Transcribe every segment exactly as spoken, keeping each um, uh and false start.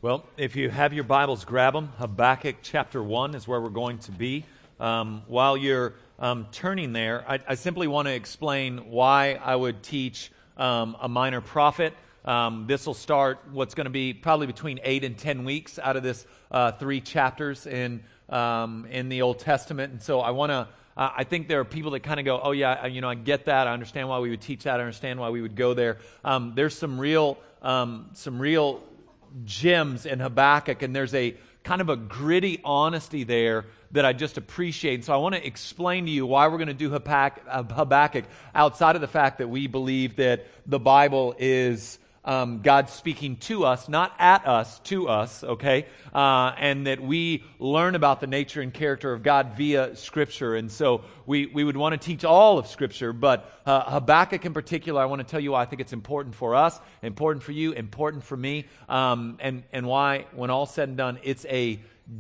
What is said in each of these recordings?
Well, if you have your Bibles, grab them. Habakkuk chapter one is where we're going to be. Um, while you're um, turning there, I, I simply want to explain why I would teach um, a minor prophet. Um, this will start what's going to be probably between eight and ten weeks out of this uh, three chapters in um, in the Old Testament. And so I want to. Uh, I think there are people that kind of go, oh yeah, you know, I get that. I understand why we would teach that. I understand why we would go there. Um, there's some real, um, some real. gems in Habakkuk, and there's a kind of a gritty honesty there that I just appreciate. And so I want to explain to you why we're going to do Habakkuk outside of the fact that we believe that the Bible is um, God speaking to us, not at us, to us, okay? Uh, and that we learn about the nature and character of God via Scripture. And so we, we would want to teach all of Scripture, but uh, Habakkuk in particular, I want to tell you why I think it's important for us, important for you, important for me, um, and, and why, when all's said and done, it's a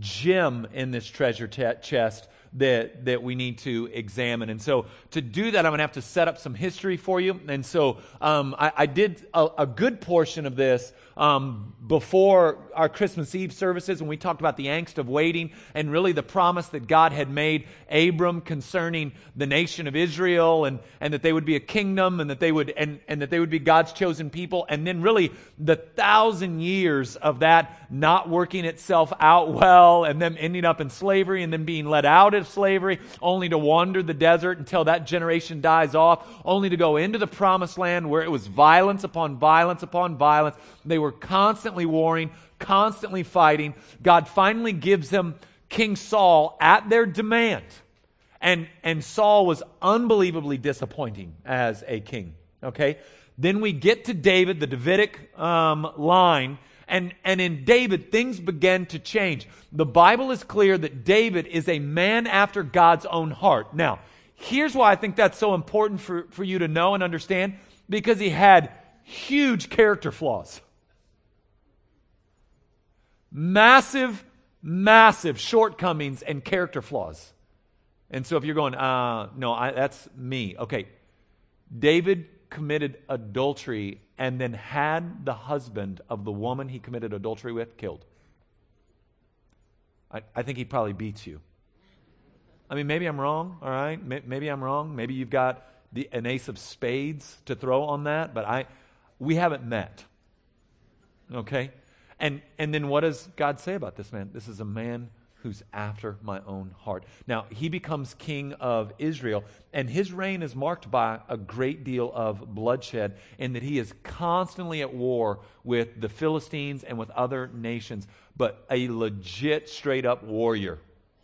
gem in this treasure t- chest that that we need to examine. And so to do that, I'm going to have to set up some history for you. And so um, I, I did a, a good portion of this um, before our Christmas Eve services when we talked about the angst of waiting and really the promise that God had made Abram concerning the nation of Israel, and, and that they would be a kingdom, and that they would and, and that they would be God's chosen people. And then really the thousand years of that not working itself out well, and them ending up in slavery, and then being let out of slavery, only to wander the desert until that generation dies off, only to go into the promised land where it was violence upon violence upon violence. They were constantly warring, constantly fighting. God finally gives them King Saul at their demand. And, and Saul was unbelievably disappointing as a king. Okay? Then we get to David, the Davidic um, line, and, and in David, things began to change. The Bible is clear that David is a man after God's own heart. Now, here's why I think that's so important for, for you to know and understand, because he had huge character flaws. Massive, massive shortcomings and character flaws. And so if you're going, uh, no, I, that's me. Okay, David committed adultery and then had the husband of the woman he committed adultery with killed. I, I think he probably beats you. I mean, maybe I'm wrong, all right? Maybe I'm wrong. Maybe you've got the, an ace of spades to throw on that, but I, we haven't met. Okay? And and then what does God say about this man? This is a man who's after my own heart. Now, he becomes king of Israel, and his reign is marked by a great deal of bloodshed, in that he is constantly at war with the Philistines and with other nations, but a legit, straight-up warrior.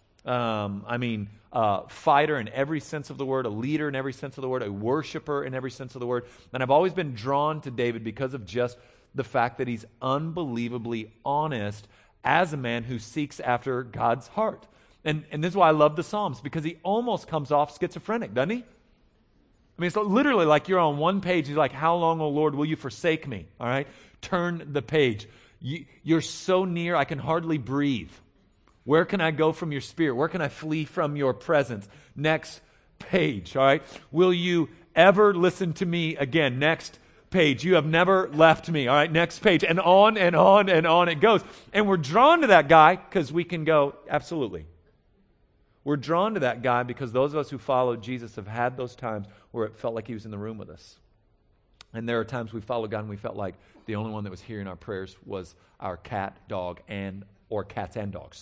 Um, I mean, uh, fighter in every sense of the word, a leader in every sense of the word, a worshiper in every sense of the word. And I've always been drawn to David because of just the fact that he's unbelievably honest as a man who seeks after God's heart. And, and this is why I love the Psalms, because he almost comes off schizophrenic, doesn't he? I mean, it's literally like you're on one page, he's like, how long, O Lord, will you forsake me? All right? Turn the page. You, you're so near, I can hardly breathe. Where can I go from your spirit? Where can I flee from your presence? Next page, all right? Will you ever listen to me again? Next page. You have never left me. All right, next page. And on and on and on it goes. And we're drawn to that guy because we can go, absolutely. We're drawn to that guy because those of us who followed Jesus have had those times where it felt like he was in the room with us. And there are times we followed God and we felt like the only one that was hearing our prayers was our cat, dog, and or cats and dogs.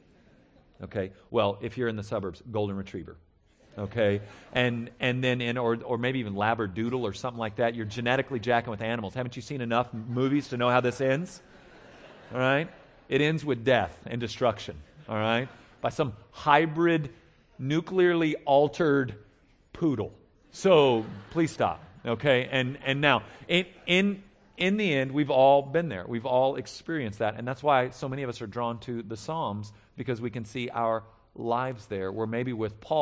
Okay? Well, if you're in the suburbs, golden retriever. Okay, and and then in or or maybe even Labradoodle or something like that. You're genetically jacking with animals. Haven't you seen enough movies to know how this ends? All right, it ends with death and destruction. All right, by some hybrid, nuclearly altered poodle. So please stop. Okay, and and now in in in the end, we've all been there. We've all experienced that, and that's why so many of us are drawn to the Psalms, because we can see our lives there, where maybe with Paul,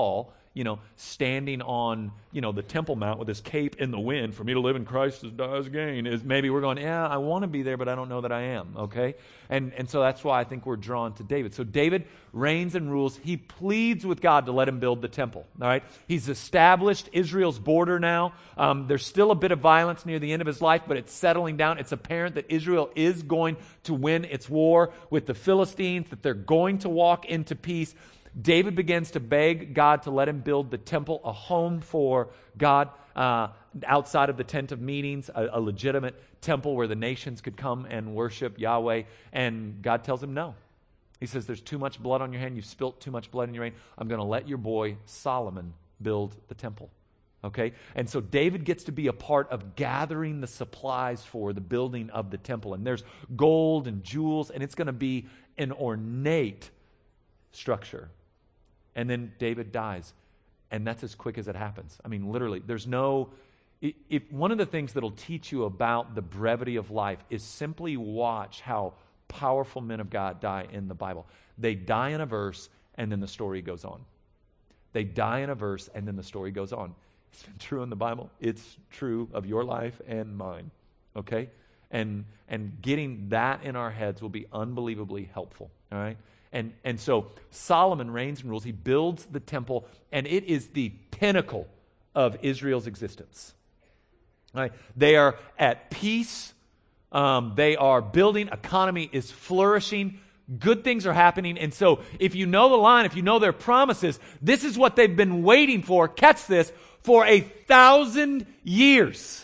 you know, standing on, you know, the Temple Mount with his cape in the wind. For me to live in Christ is die as gain. Is maybe we're going, yeah, I want to be there, but I don't know that I am, okay? And and so that's why I think we're drawn to David. So David reigns and rules. He pleads with God to let him build the temple, all right? He's established Israel's border now. Um, there's still a bit of violence near the end of his life, but it's settling down. It's apparent that Israel is going to win its war with the Philistines, that they're going to walk into peace. David begins to beg God to let him build the temple, a home for God uh, outside of the tent of meetings, a, a legitimate temple where the nations could come and worship Yahweh. And God tells him no. He says, there's too much blood on your hand. You've spilt too much blood in your reign. I'm going to let your boy Solomon build the temple. Okay? And so David gets to be a part of gathering the supplies for the building of the temple. And there's gold and jewels, and it's going to be an ornate structure. And then David dies. And that's as quick as it happens. I mean, literally, there's no... If one of the things that'll teach you about the brevity of life is simply watch how powerful men of God die in the Bible. They die in a verse, and then the story goes on. They die in a verse, and then the story goes on. It's been true in the Bible. It's true of your life and mine. Okay? And and getting that in our heads will be unbelievably helpful. All right? And and so Solomon reigns and rules. He builds the temple, and it is the pinnacle of Israel's existence. All right? They are at peace. Um, they are building. Economy is flourishing. Good things are happening. And so if you know the line, if you know their promises, this is what they've been waiting for. Catch this. For a thousand years.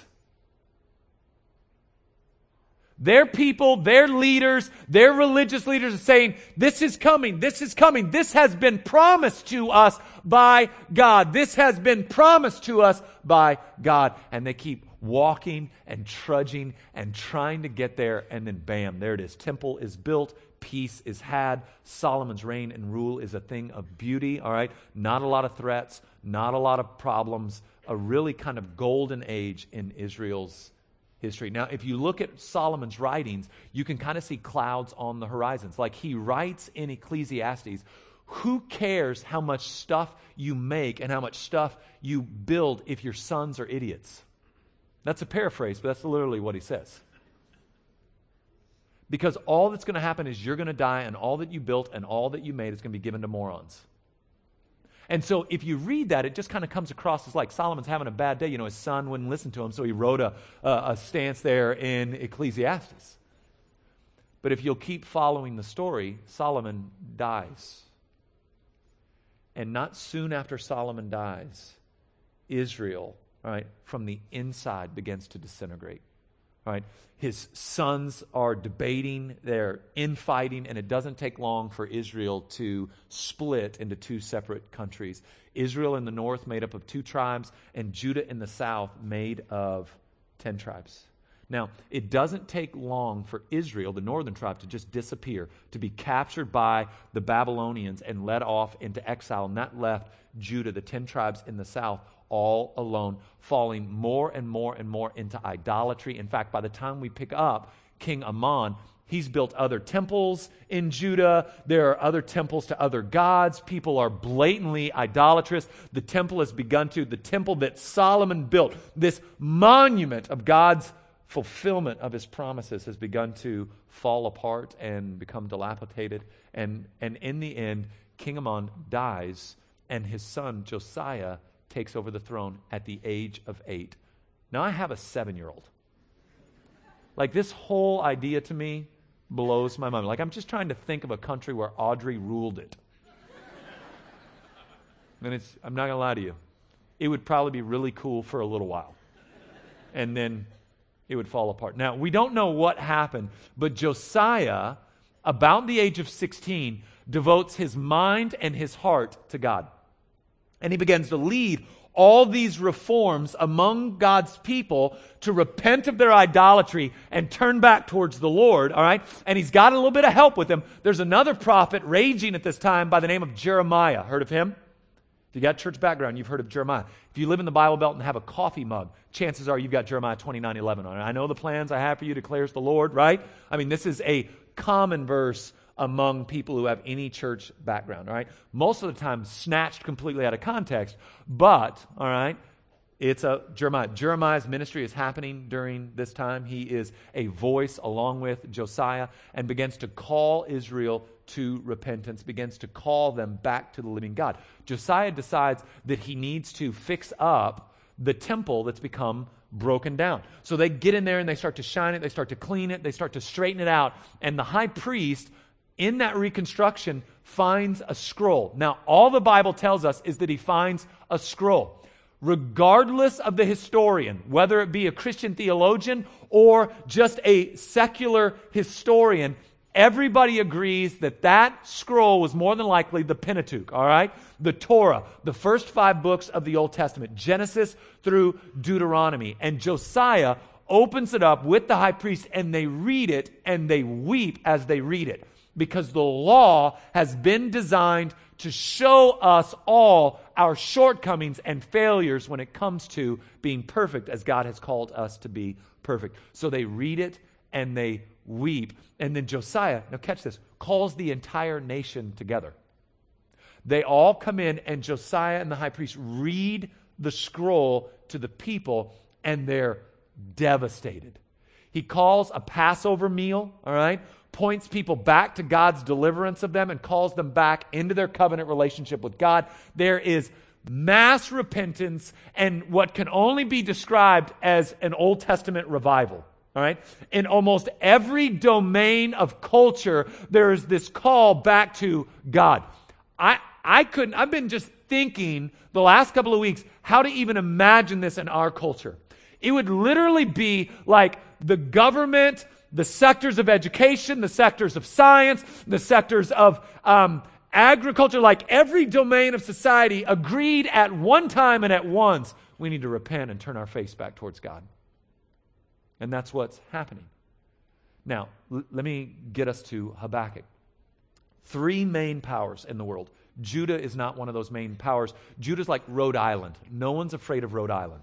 Their people, their leaders, their religious leaders are saying, this is coming, this is coming, this has been promised to us by God. This has been promised to us by God. And they keep walking and trudging and trying to get there, and then bam, there it is. Temple is built, peace is had, Solomon's reign and rule is a thing of beauty, all right? Not a lot of threats, not a lot of problems, a really kind of golden age in Israel's history. Now, if you look at Solomon's writings, you can kind of see clouds on the horizons. Like he writes in Ecclesiastes, who cares how much stuff you make and how much stuff you build if your sons are idiots? That's a paraphrase, but that's literally what he says. Because all that's going to happen is you're going to die, and all that you built and all that you made is going to be given to morons. And so if you read that, it just kind of comes across as like Solomon's having a bad day. You know, his son wouldn't listen to him, so he wrote a, a, a stance there in Ecclesiastes. But if you'll keep following the story, Solomon dies. And not soon after Solomon dies, Israel, all right, from the inside begins to disintegrate. All right, his sons are debating, they're infighting, and it doesn't take long for Israel to split into two separate countries. Israel in the north made up of two tribes, and Judah in the south made of ten tribes. Now, it doesn't take long for Israel, the northern tribe, to just disappear, to be captured by the Babylonians and led off into exile, and that left Judah, the ten tribes in the south, all alone, falling more and more and more into idolatry. In fact, by the time we pick up King Amon, he's built other temples in Judah. There are other temples to other gods. People are blatantly idolatrous. The temple has begun to, the temple that Solomon built, this monument of God's fulfillment of his promises, has begun to fall apart and become dilapidated. And, and in the end, King Amon dies, and his son Josiah takes over the throne at the age of eight. Now, I have a seven-year-old. Like, this whole idea to me blows my mind. Like, I'm just trying to think of a country where Audrey ruled it. And it's, I'm not going to lie to you, it would probably be really cool for a little while. And then it would fall apart. Now, we don't know what happened, but Josiah, about the age of sixteen, devotes his mind and his heart to God. And he begins to lead all these reforms among God's people to repent of their idolatry and turn back towards the Lord, all right? And he's got a little bit of help with him. There's another prophet raging at this time by the name of Jeremiah. Heard of him? If you got church background, you've heard of Jeremiah. If you live in the Bible Belt and have a coffee mug, chances are you've got Jeremiah twenty-nine eleven on it. I know the plans I have for you, declares the Lord, right? I mean, this is a common verse among people who have any church background, all right? Most of the time snatched completely out of context, but, all right, it's a Jeremiah. Jeremiah's ministry is happening during this time. He is a voice along with Josiah and begins to call Israel to repentance, begins to call them back to the living God. Josiah decides that he needs to fix up the temple that's become broken down. So they get in there and they start to shine it, they start to clean it, they start to straighten it out, and the high priest in that reconstruction finds a scroll. Now, all the Bible tells us is that he finds a scroll. Regardless of the historian, whether it be a Christian theologian or just a secular historian, everybody agrees that that scroll was more than likely the Pentateuch, all right? The Torah, the first five books of the Old Testament, Genesis through Deuteronomy. And Josiah opens it up with the high priest, and they read it, and they weep as they read it, because the law has been designed to show us all our shortcomings and failures when it comes to being perfect as God has called us to be perfect. So they read it and they weep. And then Josiah, now catch this, calls the entire nation together. They all come in, and Josiah and the high priest read the scroll to the people, and they're devastated. He calls a Passover meal, all right, points people back to God's deliverance of them and calls them back into their covenant relationship with God. There is mass repentance and what can only be described as an Old Testament revival. All right? In almost every domain of culture, there is this call back to God. I, I couldn't, I've been just thinking the last couple of weeks how to even imagine this in our culture. It would literally be like the government, the sectors of education, the sectors of science, the sectors of um, agriculture, like every domain of society agreed at one time and at once, we need to repent and turn our face back towards God. And that's what's happening. Now, l- let me get us to Habakkuk. Three main powers in the world. Judah is not one of those main powers. Judah's like Rhode Island. No one's afraid of Rhode Island.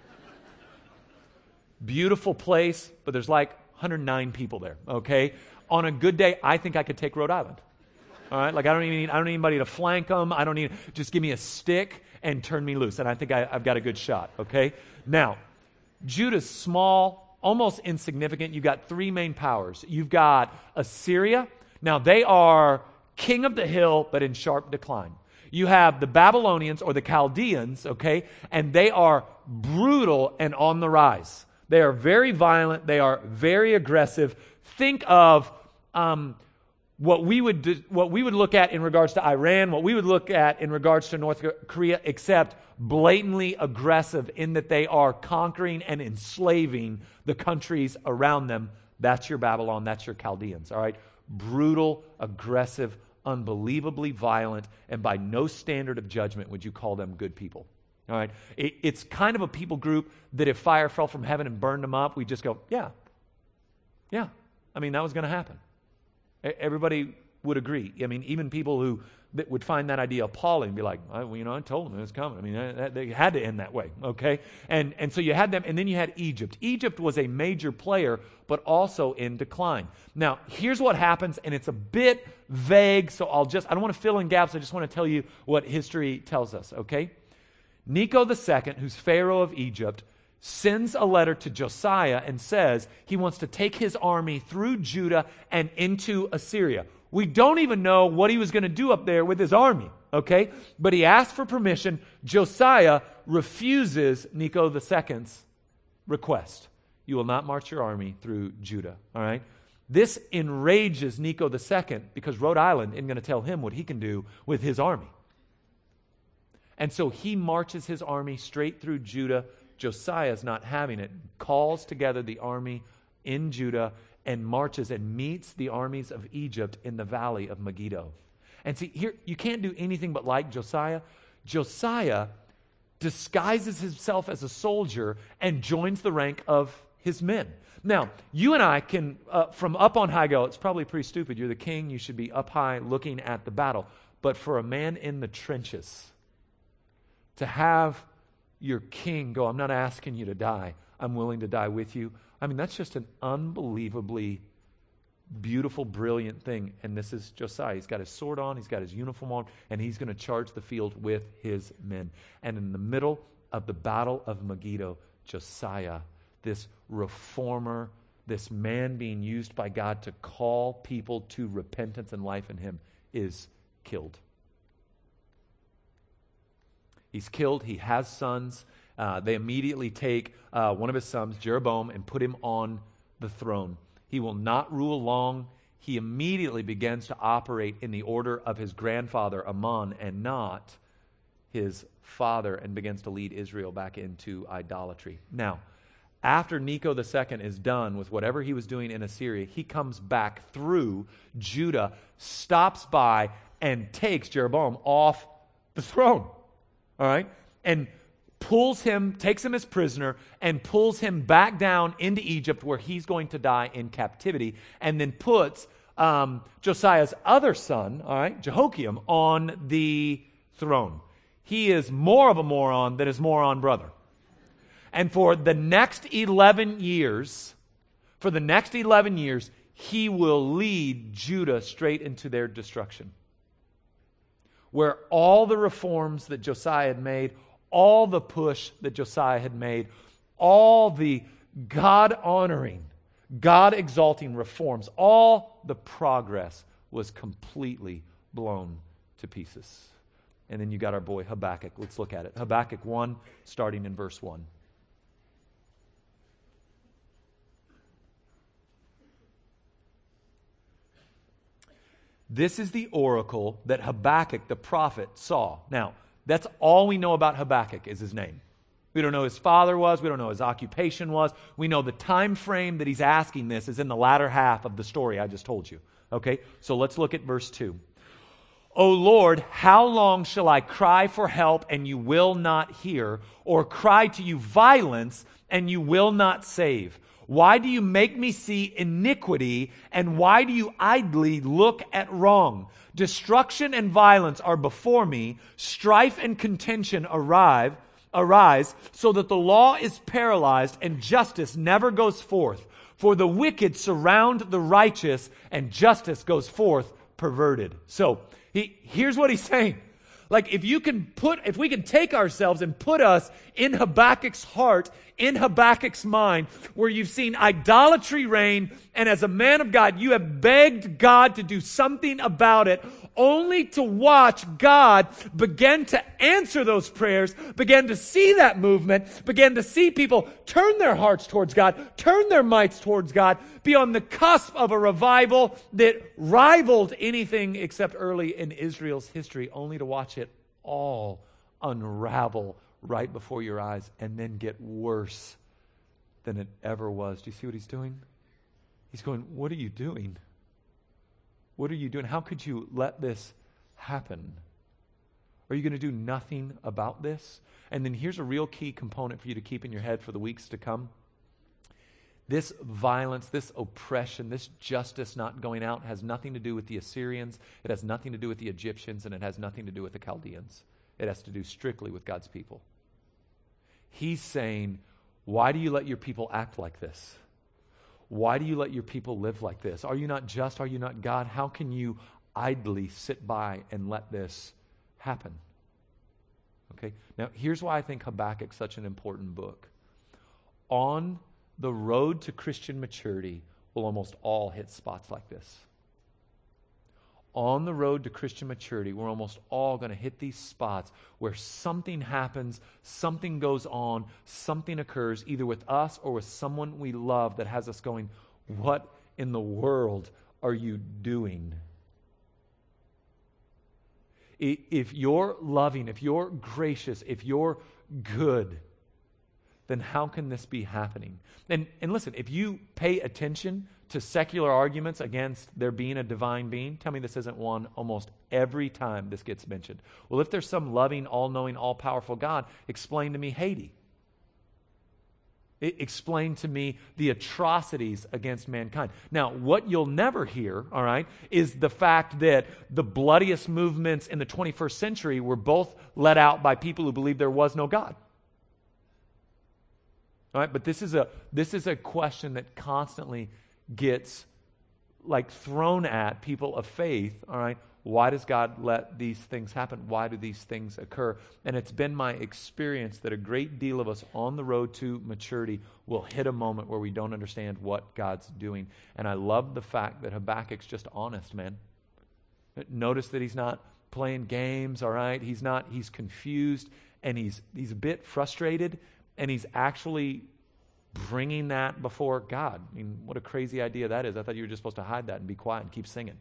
Beautiful place, but there's like one hundred nine people there, okay? On a good day, I think I could take Rhode Island. All right? Like I don't even need, I don't need anybody to flank them. I don't need, just give me a stick and turn me loose. And I think I, I've got a good shot, okay? Now, Judah's small, almost insignificant. You've got three main powers. You've got Assyria. Now, they are king of the hill, but in sharp decline. You have the Babylonians or the Chaldeans, okay? And they are brutal and on the rise. They are very violent. They are very aggressive. Think of um, what we would do, what we would look at in regards to Iran, what we would look at in regards to North Korea, except blatantly aggressive in that they are conquering and enslaving the countries around them. That's your Babylon. That's your Chaldeans. All right, brutal, aggressive, unbelievably violent, and by no standard of judgment would you call them good people. All right, it, it's kind of a people group that if fire fell from heaven and burned them up, we just go, yeah, yeah. I mean, that was going to happen. Everybody would agree. I mean, even people who that would find that idea appalling be like, well, you know, I told them it was coming. I mean, that, they had to end that way, okay? And and so you had them, and then you had Egypt. Egypt was a major player, but also in decline. Now, here's what happens, and it's a bit vague, so I'll just, I don't want to fill in gaps. I just want to tell you what history tells us, okay? Necho the Second, who's Pharaoh of Egypt, sends a letter to Josiah and says he wants to take his army through Judah and into Assyria. We don't even know what he was going to do up there with his army, okay? But he asked for permission. Josiah refuses Necho the Second's request. You will not march your army through Judah, all right? This enrages Necho the Second because Rhode Island isn't going to tell him what he can do with his army. And so he marches his army straight through Judah. Josiah's not having it, calls together the army in Judah and marches and meets the armies of Egypt in the valley of Megiddo. And see, here, you can't do anything but like Josiah. Josiah disguises himself as a soldier and joins the rank of his men. Now, you and I can, uh, from up on high go, it's probably pretty stupid. You're the king, you should be up high looking at the battle. But for a man in the trenches, to have your king go, I'm not asking you to die, I'm willing to die with you. I mean, that's just an unbelievably beautiful, brilliant thing. And this is Josiah. He's got his sword on, he's got his uniform on, and he's going to charge the field with his men. And in the middle of the battle of Megiddo, Josiah, this reformer, this man being used by God to call people to repentance and life in him, is killed. He's killed. He has sons. Uh, they immediately take uh, one of his sons, Jeroboam, and put him on the throne. He will not rule long. He immediately begins to operate in the order of his grandfather, Amon, and not his father, and begins to lead Israel back into idolatry. Now, after Necho the Second is done with whatever he was doing in Assyria, he comes back through Judah, stops by, and takes Jeroboam off the throne. All right? And pulls him, takes him as prisoner, and pulls him back down into Egypt where he's going to die in captivity, and then puts um, Josiah's other son, all right, Jehoiakim, on the throne. He is more of a moron than his moron brother. And for the next eleven years, for the next eleven years, he will lead Judah straight into their destruction. Where all the reforms that Josiah had made, all the push that Josiah had made, all the God-honoring, God-exalting reforms, all the progress was completely blown to pieces. And then you got our boy Habakkuk. Let's look at it. Habakkuk one, starting in verse one. This is the oracle that Habakkuk the prophet saw. Now, that's all we know about Habakkuk is his name. We don't know who his father was. We don't know his occupation was. We know the time frame that he's asking this is in the latter half of the story I just told you. Okay, so let's look at verse two. O Lord, how long shall I cry for help and you will not hear, or cry to you violence and you will not save? Why do you make me see iniquity, and why do you idly look at wrong? Destruction and violence are before me, strife and contention arrive, arise, so that the law is paralyzed and justice never goes forth. For the wicked surround the righteous, and justice goes forth perverted. So, he, here's what he's saying. Like, if you can put, if we can take ourselves and put us in Habakkuk's heart, in Habakkuk's mind, where you've seen idolatry reign, and as a man of God, you have begged God to do something about it, only to watch God begin to answer those prayers, begin to see that movement, begin to see people turn their hearts towards God, turn their mights towards God, be on the cusp of a revival that rivaled anything except early in Israel's history, only to watch it all unravel right before your eyes and then get worse than it ever was. Do you see what he's doing? He's going, what are you doing? What are you doing? How could you let this happen? Are you going to do nothing about this? And then here's a real key component for you to keep in your head for the weeks to come. This violence, this oppression, this justice not going out has nothing to do with the Assyrians. It has nothing to do with the Egyptians, and it has nothing to do with the Chaldeans. It has to do strictly with God's people. He's saying, why do you let your people act like this? Why do you let your people live like this? Are you not just? Are you not God? How can you idly sit by and let this happen? Okay, now here's why I think Habakkuk's such an important book. On the road to Christian maturity, we'll almost all hit spots like this. On the road to Christian maturity, we're almost all going to hit these spots where something happens, something goes on, something occurs, either with us or with someone we love that has us going, what in the world are you doing? If you're loving, if you're gracious, if you're good, then how can this be happening? And, and listen, if you pay attention to secular arguments against there being a divine being, tell me this isn't one almost every time this gets mentioned. Well, if there's some loving, all-knowing, all-powerful God, explain to me Haiti. It, explain to me the atrocities against mankind. Now, what you'll never hear, all right, is the fact that the bloodiest movements in the twenty-first century were both led out by people who believed there was no God. All right, but this is a this is a question that constantly gets like thrown at people of faith, all right? Why does God let these things happen? Why do these things occur? And it's been my experience that a great deal of us on the road to maturity will hit a moment where we don't understand what God's doing. And I love the fact that Habakkuk's just honest, man. Notice that he's not playing games, all right? He's not, he's confused, and he's he's a bit frustrated, and he's actually bringing that before God. I mean, what a crazy idea that is. I thought you were just supposed to hide that and be quiet and keep singing.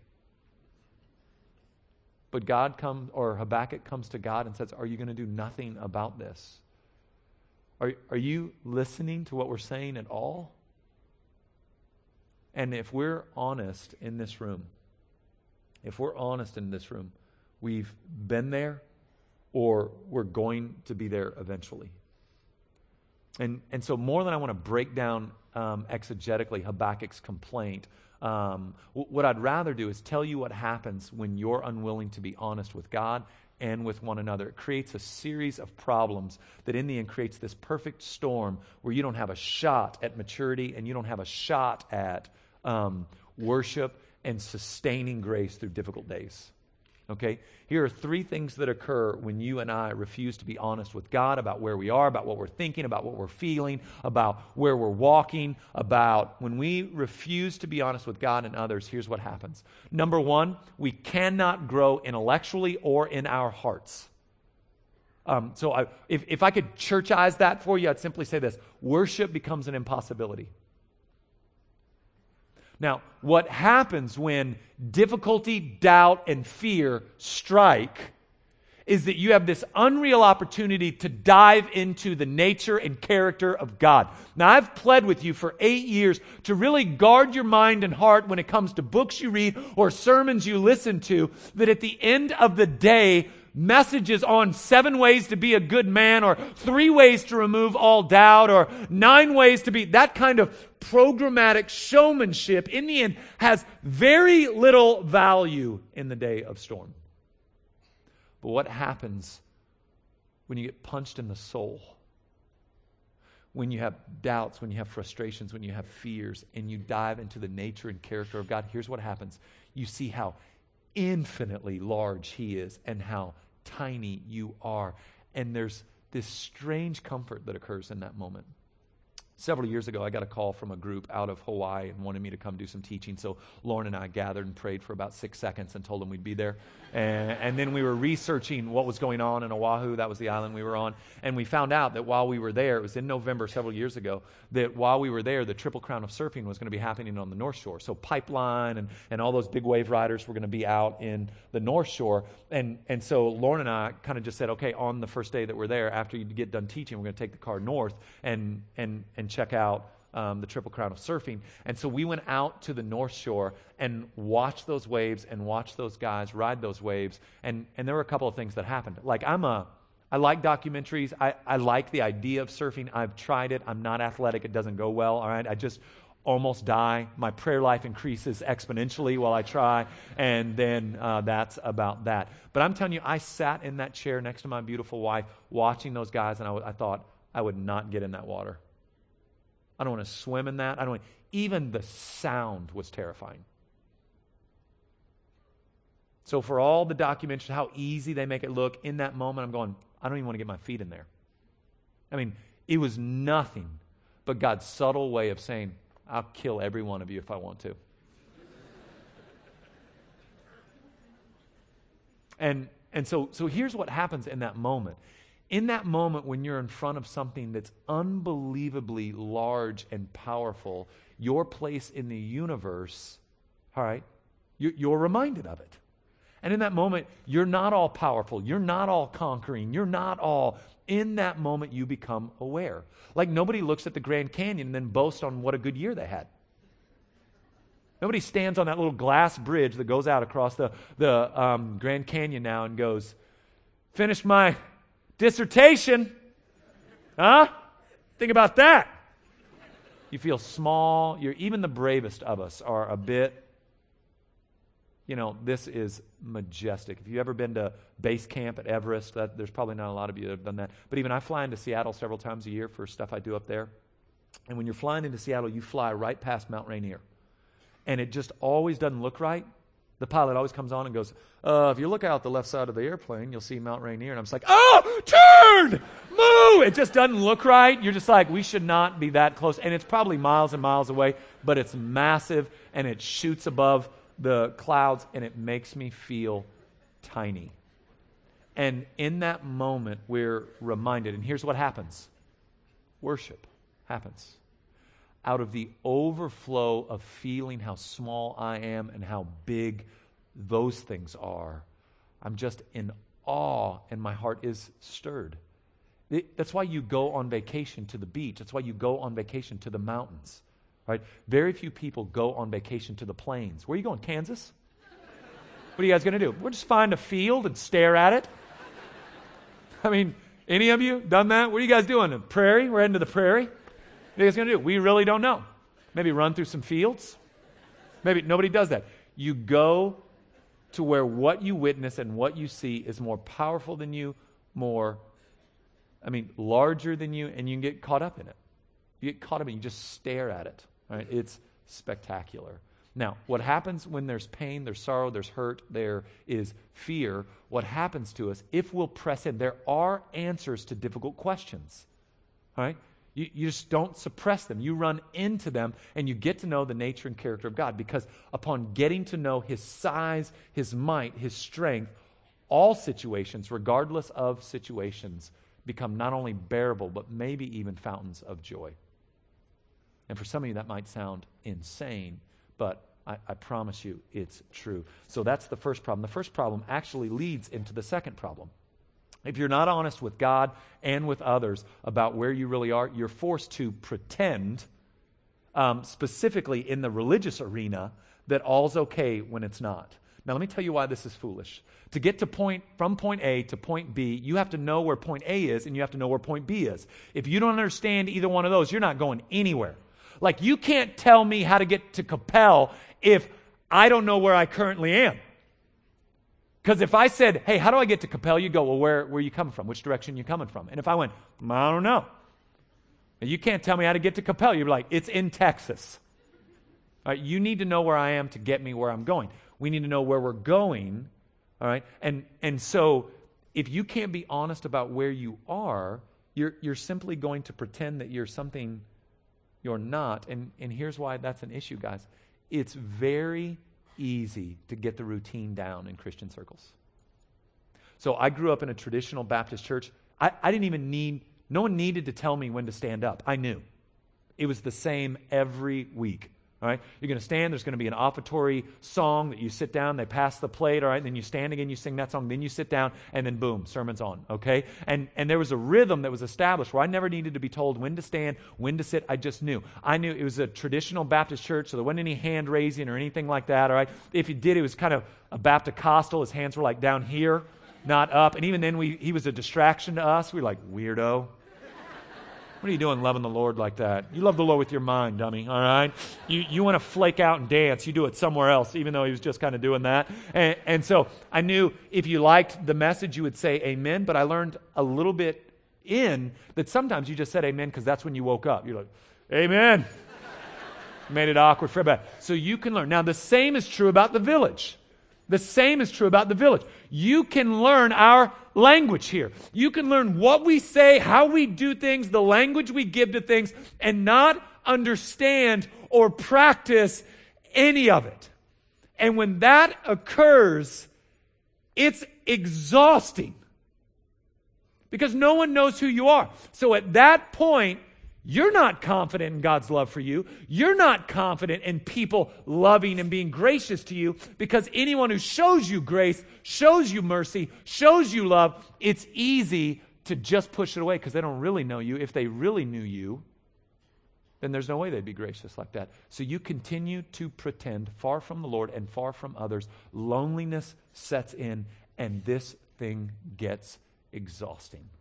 But God comes, or Habakkuk comes to God and says, are you going to do nothing about this? Are, are you listening to what we're saying at all? And if we're honest in this room, if we're honest in this room, we've been there or we're going to be there eventually. And, and so more than I want to break down um, exegetically Habakkuk's complaint, Um, what I'd rather do is tell you what happens when you're unwilling to be honest with God and with one another. It creates a series of problems that in the end creates this perfect storm where you don't have a shot at maturity and you don't have a shot at um, worship and sustaining grace through difficult days. Okay? Here are three things that occur when you and I refuse to be honest with God about where we are, about what we're thinking, about what we're feeling, about where we're walking, about when we refuse to be honest with God and others. Here's what happens. Number one, we cannot grow intellectually or in our hearts. Um, so I, if, if I could churchize that for you, I'd simply say this. Worship becomes an impossibility. Now, what happens when difficulty, doubt, and fear strike is that you have this unreal opportunity to dive into the nature and character of God. Now, I've pled with you for eight years to really guard your mind and heart when it comes to books you read or sermons you listen to, that at the end of the day, messages on seven ways to be a good man or three ways to remove all doubt or nine ways to be, that kind of programmatic showmanship in the end has very little value in the day of storm. But what happens when you get punched in the soul? When you have doubts, when you have frustrations, when you have fears, and you dive into the nature and character of God, here's what happens. You see how infinitely large He is and how tiny you are. And there's this strange comfort that occurs in that moment. Several years ago, I got a call from a group out of Hawaii and wanted me to come do some teaching. So Lauren and I gathered and prayed for about six seconds and told them we'd be there. And, and then we were researching what was going on in Oahu. That was the island we were on. And we found out that while we were there, it was in November several years ago, that while we were there, the Triple Crown of Surfing was going to be happening on the North Shore. So Pipeline and, and all those big wave riders were going to be out in the North Shore. And, and so Lauren and I kind of just said, okay, on the first day that we're there, after you get done teaching, we're going to take the car north and, and, and check out um, the Triple Crown of Surfing. And so we went out to the North Shore and watched those waves and watched those guys ride those waves. And, and there were a couple of things that happened. Like I'm a, I like documentaries. I, I like the idea of surfing. I've tried it. I'm not athletic. It doesn't go well. All right. I just almost die. My prayer life increases exponentially while I try. And then uh, that's about that. But I'm telling you, I sat in that chair next to my beautiful wife watching those guys, and I, w- I thought I would not get in that water. I don't want to swim in that. I don't want, even the sound was terrifying. So for all the documentaries, how easy they make it look, in that moment I'm going, I don't even want to get my feet in there. I mean, it was nothing but God's subtle way of saying, I'll kill every one of you if I want to. And and so so here's what happens in that moment. In that moment when you're in front of something that's unbelievably large and powerful, your place in the universe, all right, you, you're reminded of it. And in that moment, you're not all powerful. You're not all conquering. You're not all... In that moment, you become aware. Like nobody looks at the Grand Canyon and then boasts on what a good year they had. Nobody stands on that little glass bridge that goes out across the, the um, Grand Canyon now and goes, finished my dissertation. Huh? Think about that. You feel small. You're, even the bravest of us are a bit, you know, this is majestic. If you've ever been to base camp at Everest, that, there's probably not a lot of you that have done that. But even I fly into Seattle several times a year for stuff I do up there. And when you're flying into Seattle, you fly right past Mount Rainier. and it just always doesn't look right, the pilot always comes on and goes, uh, if you look out the left side of the airplane, you'll see Mount Rainier. And I'm just like, oh, turn, move. It just doesn't look right. You're just like, we should not be that close. And it's probably miles and miles away, but it's massive, and it shoots above the clouds, and it makes me feel tiny. And in that moment, we're reminded, and here's what happens. Worship happens. Out of the overflow of feeling how small I am and how big those things are, I'm just in awe, and my heart is stirred. It, that's why you go on vacation to the beach. That's why you go on vacation to the mountains. Right? Very few people go on vacation to the plains. Where are you going, Kansas? What are you guys going to do? We'll just find a field and stare at it. I mean, any of you done that? What are you guys doing? A prairie? We're heading to the prairie? What are you guys going to do? We really don't know. Maybe run through some fields? Maybe nobody does that. You go to where what you witness and what you see is more powerful than you, more, I mean, larger than you, and you can get caught up in it. You get caught up in it. You just stare at it. Right? It's spectacular. Now, what happens when there's pain, there's sorrow, there's hurt, there is fear, what happens to us, if we'll press in, there are answers to difficult questions. All right? You, you just don't suppress them. You run into them, and you get to know the nature and character of God, because upon getting to know His size, His might, His strength, all situations, regardless of situations, become not only bearable, but maybe even fountains of joy. And for some of you, that might sound insane, but I, I promise you it's true. So that's the first problem. The first problem actually leads into the second problem. If you're not honest with God and with others about where you really are, you're forced to pretend, um, specifically in the religious arena, that all's okay when it's not. Now, let me tell you why this is foolish. To get to point from point A to point B, you have to know where point A is, and you have to know where point B is. If you don't understand either one of those, you're not going anywhere. Like, you can't tell me how to get to Capel if I don't know where I currently am. Because if I said, hey, how do I get to Capel? You go, well, where, where are you coming from? Which direction are you coming from? And if I went, I don't know. You can't tell me how to get to Capel. You're like, it's in Texas. All right, you need to know where I am to get me where I'm going. We need to know where we're going. All right, and and so if you can't be honest about where you are, you're you're simply going to pretend that you're something you're not. And and here's why that's an issue, guys. It's very easy to get the routine down in Christian circles. So I grew up in a traditional Baptist church. I, I didn't even need, no one needed to tell me when to stand up. I knew. It was the same every week. All right, you're going to stand, there's going to be an offertory song that you sit down, they pass the plate, all right, then you stand again, you sing that song, then you sit down, and then boom, sermon's on, okay? And and there was a rhythm that was established where I never needed to be told when to stand, when to sit, I just knew. I knew it was a traditional Baptist church, so there wasn't any hand raising or anything like that, all right? If you did, it was kind of a Baptist-costal, his hands were like down here, not up, and even then we he was a distraction to us. We were like, weirdo. What are you doing loving the Lord like that? You love the Lord with your mind, dummy, all right? You you want to flake out and dance. You do it somewhere else, even though he was just kind of doing that. And, and so I knew if you liked the message, you would say amen, but I learned a little bit in that sometimes you just said amen because that's when you woke up. You're like, amen. Made it awkward for everybody. So you can learn. Now, the same is true about the village. The same is true about the village. You can learn our language here. You can learn what we say, how we do things, the language we give to things, and not understand or practice any of it. And when that occurs, it's exhausting because no one knows who you are. So at that point, you're not confident in God's love for you. You're not confident in people loving and being gracious to you because anyone who shows you grace, shows you mercy, shows you love, it's easy to just push it away because they don't really know you. If they really knew you, then there's no way they'd be gracious like that. So you continue to pretend far from the Lord and far from others. Loneliness sets in, and this thing gets exhausting.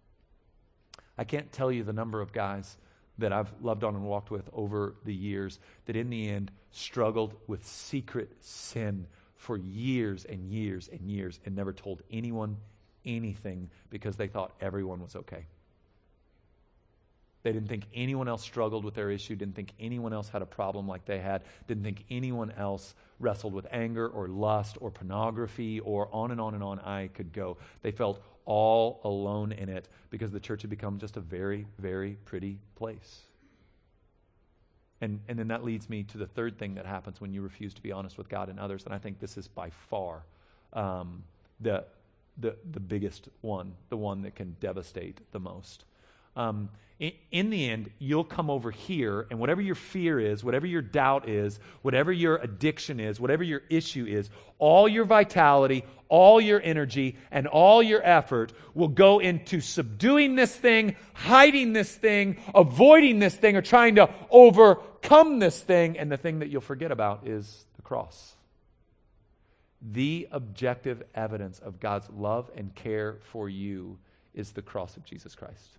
I can't tell you the number of guys that I've loved on and walked with over the years that in the end struggled with secret sin for years and years and years and never told anyone anything because they thought everyone was okay. They didn't think anyone else struggled with their issue, didn't think anyone else had a problem like they had, didn't think anyone else wrestled with anger or lust or pornography or on and on and on I could go. They felt all alone in it because the church had become just a very, very pretty place. And, and then that leads me to the third thing that happens when you refuse to be honest with God and others, and I think this is by far um, the, the, the biggest one, the one that can devastate the most. Um, in, in the end, you'll come over here, and whatever your fear is, whatever your doubt is, whatever your addiction is, whatever your issue is, all your vitality, all your energy, and all your effort will go into subduing this thing, hiding this thing, avoiding this thing, or trying to overcome this thing, and the thing that you'll forget about is the cross. The objective evidence of God's love and care for you is the cross of Jesus Christ.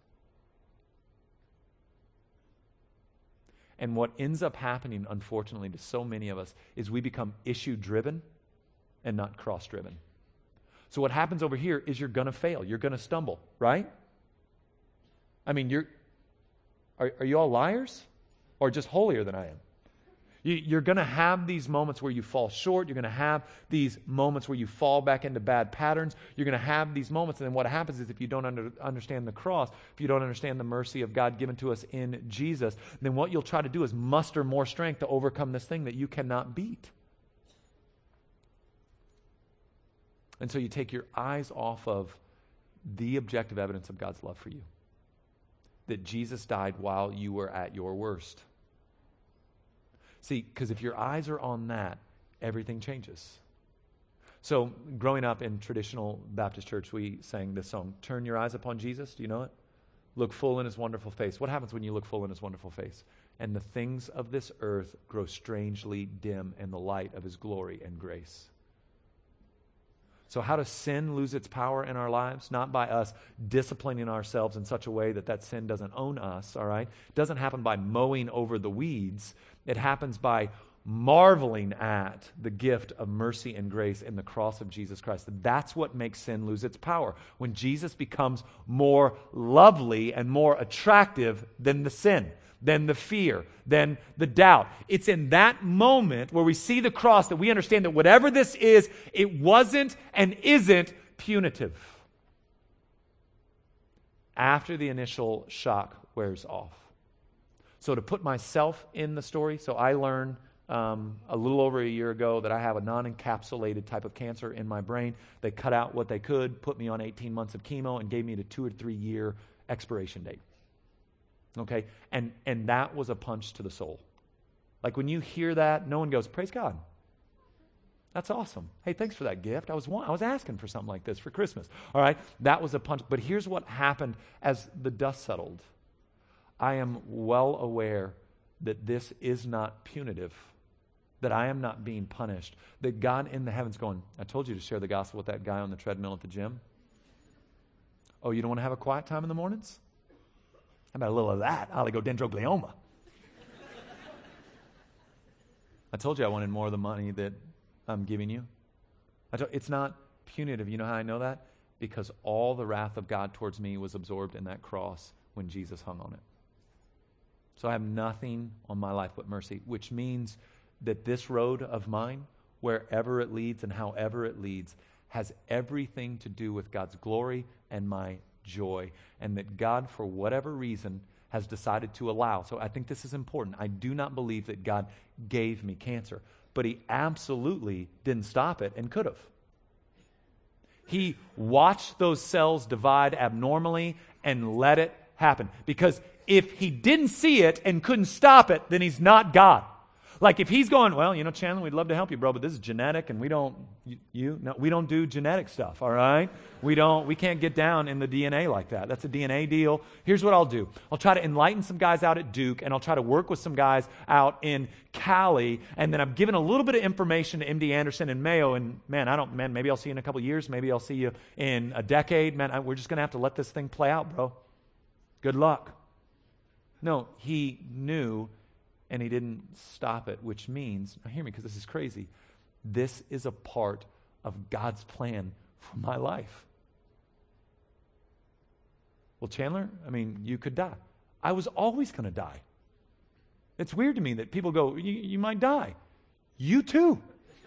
And what ends up happening, unfortunately, to so many of us is we become issue-driven and not cross-driven. So what happens over here is you're going to fail. You're going to stumble, right? I mean, you're are, are you all liars or just holier than I am? You, you're going to have these moments where you fall short. You're going to have these moments where you fall back into bad patterns. You're going to have these moments, and then what happens is if you don't under, understand the cross, if you don't understand the mercy of God given to us in Jesus, then what you'll try to do is muster more strength to overcome this thing that you cannot beat. And so you take your eyes off of the objective evidence of God's love for you, that Jesus died while you were at your worst. See, because if your eyes are on that, everything changes. So growing up in traditional Baptist church, we sang this song, "Turn Your Eyes Upon Jesus." Do you know it? Look full in his wonderful face. What happens when you look full in his wonderful face? And the things of this earth grow strangely dim in the light of his glory and grace. So how does sin lose its power in our lives? Not by us disciplining ourselves in such a way that that sin doesn't own us, all right? It doesn't happen by mowing over the weeds. It happens by marveling at the gift of mercy and grace in the cross of Jesus Christ. That's what makes sin lose its power. When Jesus becomes more lovely and more attractive than the sin, than the fear, than the doubt. It's in that moment where we see the cross that we understand that whatever this is, it wasn't and isn't punitive. After the initial shock wears off. So to put myself in the story, so I learned um, a little over a year ago that I have a non-encapsulated type of cancer in my brain. They cut out what they could, put me on eighteen months of chemo, and gave me the two or three year expiration date. Okay, and and that was a punch to the soul. Like when you hear that, no one goes, "Praise God. That's awesome. Hey, thanks for that gift. I was I was asking for something like this for Christmas." All right, that was a punch. But here's what happened as the dust settled. I am well aware that this is not punitive, that I am not being punished, that God in the heavens going, "I told you to share the gospel with that guy on the treadmill at the gym. Oh, you don't want to have a quiet time in the mornings? How about a little of that? Oligodendroglioma. I told you I wanted more of the money that I'm giving you." I told, it's not punitive. You know how I know that? Because all the wrath of God towards me was absorbed in that cross when Jesus hung on it. So I have nothing on my life but mercy, which means that this road of mine, wherever it leads and however it leads, has everything to do with God's glory and my joy, and that God, for whatever reason, has decided to allow. So I think this is important. I do not believe that God gave me cancer, but he absolutely didn't stop it and could have. He watched those cells divide abnormally and let it happen. Because if he didn't see it and couldn't stop it, then he's not God. Like if he's going, "Well, you know, Chandler, we'd love to help you, bro, but this is genetic and we don't, you, you no, we don't do genetic stuff, all right? We don't, we can't get down in the D N A like that. That's a D N A deal. Here's what I'll do. I'll try to enlighten some guys out at Duke, and I'll try to work with some guys out in Cali, and then I'm giving a little bit of information to M D Anderson and Mayo, and man, I don't, man, maybe I'll see you in a couple years. Maybe I'll see you in a decade. Man, I, we're just going to have to let this thing play out, bro. Good luck." No, he knew, and he didn't stop it, which means, now hear me because this is crazy, this is a part of God's plan for my life. Well, Chandler, I mean, you could die. I was always going to die. It's weird to me that people go, you, you might die. You too.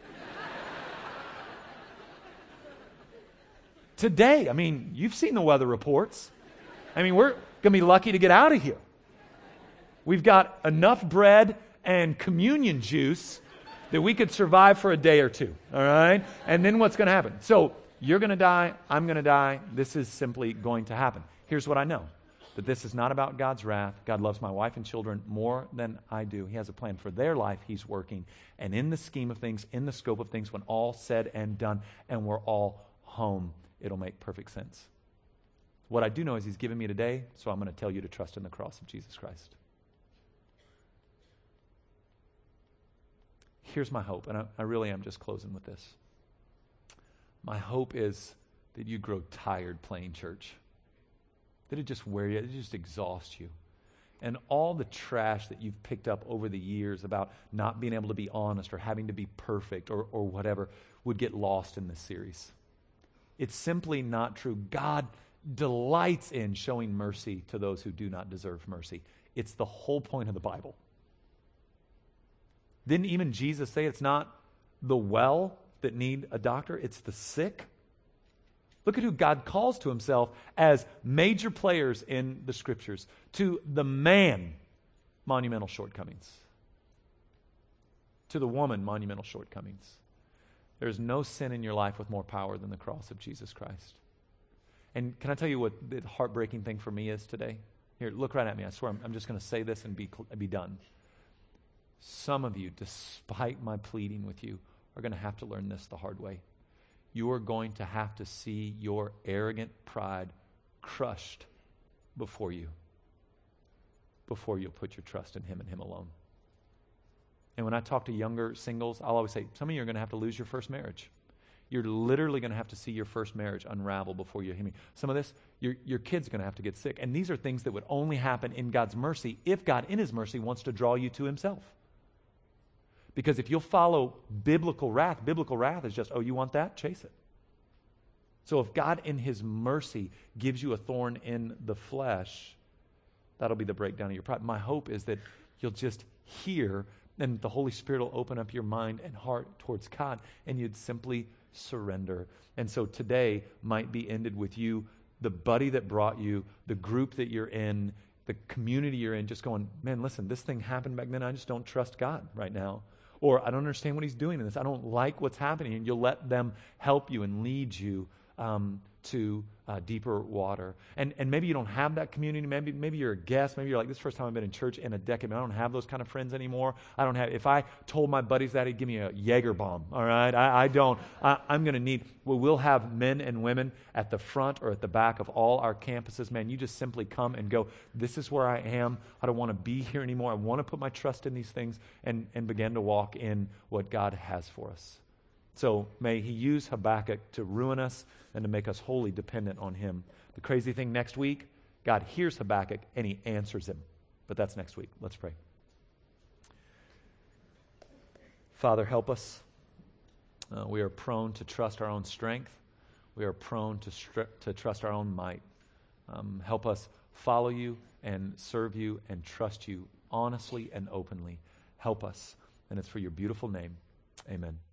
Today, I mean, you've seen the weather reports. I mean, we're going to be lucky to get out of here. We've got enough bread and communion juice that we could survive for a day or two, all right? And then what's going to happen? So you're going to die, I'm going to die. This is simply going to happen. Here's what I know, that this is not about God's wrath. God loves my wife and children more than I do. He has a plan for their life. He's working. And in the scheme of things, in the scope of things, when all said and done, and we're all home, it'll make perfect sense. What I do know is He's given me today, so I'm going to tell you to trust in the cross of Jesus Christ. Here's my hope, and I, I really am just closing with this. My hope is that you grow tired playing church. That it just wear you, it just exhausts you. And all the trash that you've picked up over the years about not being able to be honest or having to be perfect or, or whatever would get lost in this series. It's simply not true. God delights in showing mercy to those who do not deserve mercy. It's the whole point of the Bible. Didn't even Jesus say it's not the well that need a doctor, it's the sick? Look at who God calls to Himself as major players in the Scriptures. To the man, monumental shortcomings. To the woman, monumental shortcomings. There's no sin in your life with more power than the cross of Jesus Christ. And can I tell you what the heartbreaking thing for me is today? Here, look right at me. I swear I'm, I'm just going to say this and be, be done. Some of you, despite my pleading with you, are going to have to learn this the hard way. You are going to have to see your arrogant pride crushed before you, before you'll put your trust in Him and Him alone. And when I talk to younger singles, I'll always say, some of you are going to have to lose your first marriage. You're literally going to have to see your first marriage unravel before you hear me. Some of this, your, your kid's going to have to get sick. And these are things that would only happen in God's mercy if God, in His mercy, wants to draw you to Himself. Because if you'll follow biblical wrath, biblical wrath is just, oh, you want that? Chase it. So if God in His mercy gives you a thorn in the flesh, that'll be the breakdown of your pride. My hope is that you'll just hear, and the Holy Spirit will open up your mind and heart towards God, and you'd simply surrender. And so today might be ended with you, the buddy that brought you, the group that you're in, the community you're in, just going, man, listen, this thing happened back then. I just don't trust God right now. Or I don't understand what He's doing in this. I don't like what's happening. And you'll let them help you and lead you um, to uh, deeper water. And and maybe you don't have that community. Maybe maybe you're a guest. Maybe you're like, this is the first time I've been in church in a decade. I don't have those kind of friends anymore. I don't have. If I told my buddies that, he'd give me a Jaeger bomb. All right, I, I don't. I, I'm going to need. Well, we'll have men and women at the front or at the back of all our campuses. Man, you just simply come and go. This is where I am. I don't want to be here anymore. I want to put my trust in these things and and begin to walk in what God has for us. So may He use Habakkuk to ruin us and to make us wholly dependent on Him. The crazy thing next week, God hears Habakkuk and He answers him. But that's next week. Let's pray. Father, help us. Uh, we are prone to trust our own strength. We are prone to, str- to trust our own might. Um, help us follow You and serve You and trust You honestly and openly. Help us. And it's for Your beautiful name. Amen.